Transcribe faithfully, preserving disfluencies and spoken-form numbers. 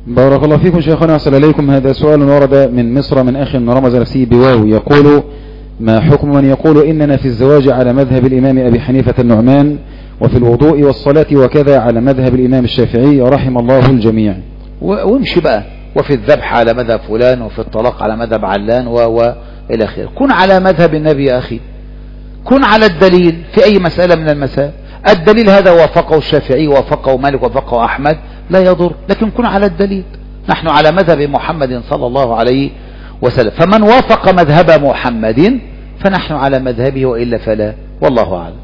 بارك الله فيكم شيخنا وأحسن إليكم. هذا سؤال ورد من مصر من أخ رمز نفسه بواو، يقول: ما حكم من يقول إننا في الزواج على مذهب الإمام أبي حنيفة النعمان، وفي الوضوء والصلاة وكذا على مذهب الإمام الشافعي رحم الله الجميع؟ وامشي بقى، وفي الذبح على مذهب فلان، وفي الطلاق على مذهب علان، وإلى آخره. كن على مذهب النبي يا أخي، كن على الدليل في أي مسألة من المسائل. الدليل هذا وافقه الشافعي، وافقه مالك، وافقه أحمد، لا يضر، لكن كن على الدليل. نحن على مذهب محمد صلى الله عليه وسلم، فمن وافق مذهب محمد فنحن على مذهبه، وإلا فلا، والله أعلم.